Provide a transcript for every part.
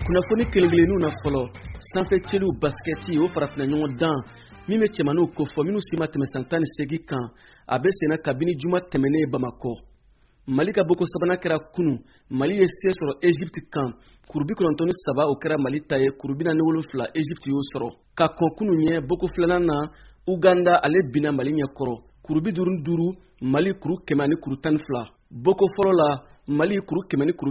kunnafoni kelegelenu na fɔlɔ sanfɛ cɛliw basketi o farafina ɲɔgɔn dan min bɛ cɛmaniw ko fɔ minnu si ma tɛmɛ san 18 kan a bɛ senna kabini juma tɛmɛnen Bamakɔ. Mali ka boko sabanan kɛra kunu. Mali ye se sɔrɔ Egypte kan kurubi 97 o kɛra Mali ta ye kurubi 47 Egypte y'o sɔrɔ. Ka kɔn kunu ɲɛ boko filanan na Uganda ale bina Mali ɲɛ kɔrɔ kurubi 5 Mali kuru 112. Boko fɔlɔ la Mali kuru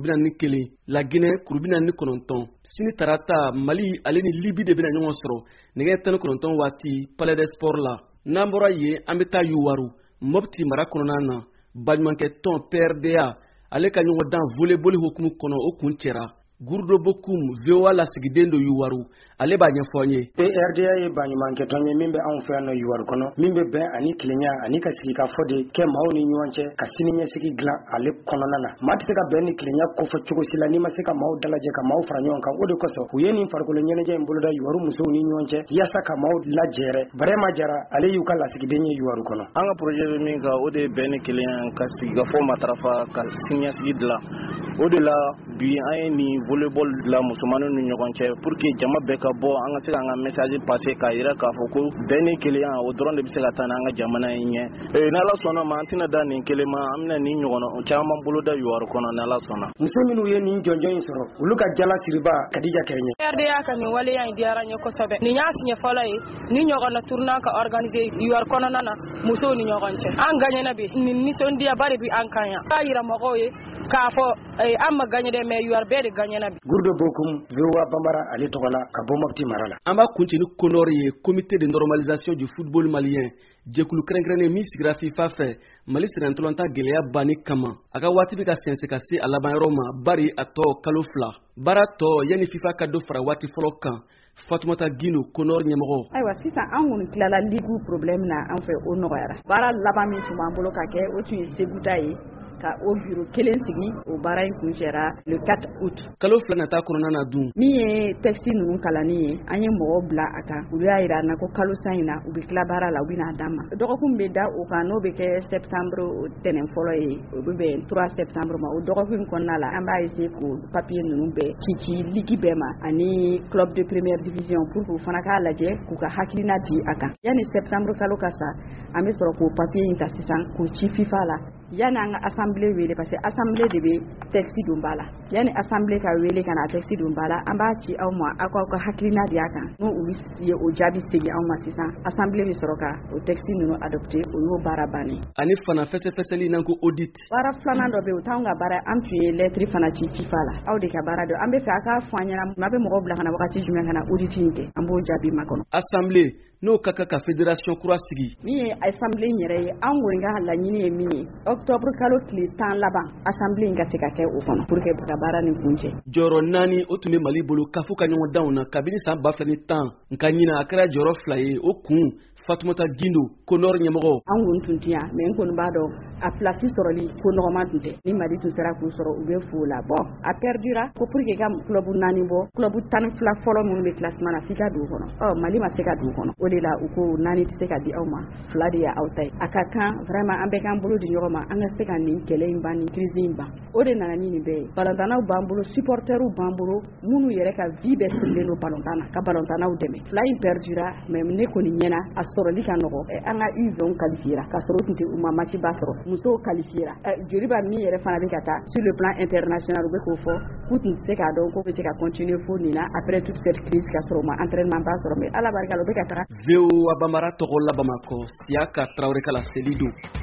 141, La Guinée kuru 49. Sini tarata Mali ale ni Libi de bena ɲɔgɔn sɔrɔ nɛgɛ 19 waati Palais des Sports la. N'an bɔra ye an bɛ taa Yuwaru Mopti mara kɔnɔna na baɲumankɛ tɔn PRDA ale ka ɲɔgɔn dan volleyball hukumu kɔnɔ o kun cɛra. Gurdo Bokum VOA lasigiden do Yuwaru ale b'a ɲɛfɔ an ye. PRDA ye baɲumankɛ tɔn ye min bɛ anw fɛ yan nɔ Yuwaru kɔnɔ min bɛ bɛn ani tilenya ani ka sigi ka fɔ de kɛ maaw ni ɲɔgɔn cɛ ka siniɲɛsigi dilan ale kɔnɔna na. Maa tɛ se ka bɛn ni tilenya kofɔ cogo si la n'i ma se ka maaw dalajɛ ka maaw fara ɲɔgɔn kan. O de kosɔn u ye nin farikolo ɲɛnajɛ in boloda Yuwaru musow ni ɲɔgɔn cɛ yaasa ka maaw lajɛrɛ. Barema Jara ale y'u ka lasigiden ye Yuwaru kɔnɔ. An ka projet bɛ min kan o de ye bɛn ni tilenya ka sigi ka fɔ matarafa ka siniɲɛsigi dilan. O de la bi an ye nin volleyball la musomanninw ni ɲɔgɔn cɛ pour que jama bɛɛ ka bɔ an ka se k'an ka message passer k'a yira k'a fɔ ko bɛn ni kelenya o dɔrɔn de bɛ se ka taa n'an ka jamana in ɲɛ. N'Ala sɔnna ma an tɛna da nin kelen ma an bɛna nin ɲɔgɔn caman bolo da Yuwaru kɔnɔ n'Ala sɔnna. Muso minnu ye nin jɔnjɔn in sɔrɔ olu ka jala siriba Kadija Kɛrɛɲɛ. RDA ka nin waleya in diyara n ye kosɛbɛ. Nin y'a siɲɛ fɔlɔ ye nin ɲɔgɔnna tournant ka organiser Yuwaru kɔnɔna na musow ni ɲɔgɔn cɛ. An gagnena bi nin nisɔndiyaba de bi an kan yan. K'a yira mɔgɔw ye k'a fɔ an ma gagné dɛ mais Yuwaru bɛɛ de gagnena bi. Gurdo Bokum VOA Bambara ale tɔgɔ la ka bɔ Mopti mara la. An b'a kuncɛ ni Konɔri ye comité de normalisation du football malien jɛkulu kɛrɛnkɛrɛnnen min sigira FIFA fɛ Mali sirantolanta gɛlɛya banni kama a ka waati bɛ ka sɛnsɛn ka se a labanyɔrɔ ma bari a tɔ kalo 2 baara tɔ yanni FIFA ka do fara waati fɔlɔ kan Fatumata Gino Konɔri ɲɛmɔgɔ. Ayiwa sisan an kɔni tilala ligue problème na an fɛ o nɔgɔyara baara laban min tun b'an bolo ka kɛ o tun ye Seguta ye ka o bureau kelen sigi o baara in kun cɛra le 4 août. Kalo 2 nata kɔnɔna na dun min ye texte ninnu kalanni ye an ye mɔgɔw bila a kan u y'a yira an na ko kalo san in na u bɛ tila baara la u bɛna d'an ma dɔgɔkun bɛ da o kan n'o bɛ kɛ septembre tɛnɛn fɔlɔ ye o bɛ bɛn 3 septembre ma o dɔgɔkun kɔnɔna la an b'a essayer k'o papier ninnu bɛɛ ci ligue bɛɛ ma ani club de première division pour k'u fana k'a lajɛ k'u ka hakilina di a kan yanni septembre kalo ka sa an bɛ sɔrɔ k'o papier in ta sisan k'o ci FIFA la yanni an ka assemblée wele parce que assemblée de bɛ texte don ba la yanni assemblée ka wele ka na texte don ba la an b'a ci aw ma aw ka hakilina di a kan n'o olu ye o jaabi segin aw ma sisan assemblée bɛ sɔrɔ ka o texte ninnu adopté o y'o baara bannen. ani fana fɛsɛfɛsɛli n'an ko audit. baara filanan dɔ bɛ yen o t'anw ka baara an tun ye lettre fana ci FIFA la aw de ka baara dɔn an bɛ fɛ a k'a fɔ an ɲɛna maa bɛ mɔgɔw bila ka na wagati jumɛn ka na audit in kɛ an b'o jaabi makɔnɔ. assemblée n'o ka kan ka fédération kura sigi. min ye assemblée in yɛrɛ ye an kɔni ka laɲini ye min ye octobre kalo tile 10 laban assemblée in ka se ka kɛ o kɔnɔ pour que ka baara nin kun cɛ. jɔyɔrɔ 4 o tun bɛ Mali bolo kafu ka ɲɔgɔn danw na kabini san 2010 nka ɲina a kɛra jɔyɔrɔ 2 ye o kun Fatumata Gindo Konɔri ɲɛmɔgɔ. an kun tun tɛ yan mais n kɔni b'a dɔn a place sɔrɔli ko nɔgɔman tun tɛ ni Mali tun sera k'u sɔrɔ u bɛ fo la bon a perdura ko pour que ka club 4 bɔ club 12 fɔlɔ minnu bɛ classement na f'i ka don o kɔnɔ Mali ma se ka don o kɔnɔ o de la u ko 4 tɛ se ka di aw ma 2 de y'aw ta ye a ka kan vraiment an bɛɛ k'an bolo di ɲɔgɔn ma an ka se ka nin kɛlɛ in ban nin crise in ban o de nana ni nin bɛɛ ye ballontannaw b'an bolo supporters b'an bolo minnu yɛrɛ ka vie bɛɛ sirilen don ballontan na ka ballontannaw dɛmɛ 2 in perdura mais ne kɔni ɲɛna a sɔrɔli ka nɔgɔ an ka U20 qualifiera ka sɔrɔ tun tɛ u ma match ba sɔrɔ musow qualifiera joli b'a min yɛrɛ fana bɛ ka taa sur le plan international u bɛ k'o fɔ k'u tun tɛ se k'a dɔn ko bɛ se ka continuer fo nin na après toute cette crise ka sɔrɔ u ma entraînement ba sɔrɔ mais ala barika la u bɛ ka taga. VOA Bambara tɔgɔ la Bamakɔ Siaka Traoré Kala Selido.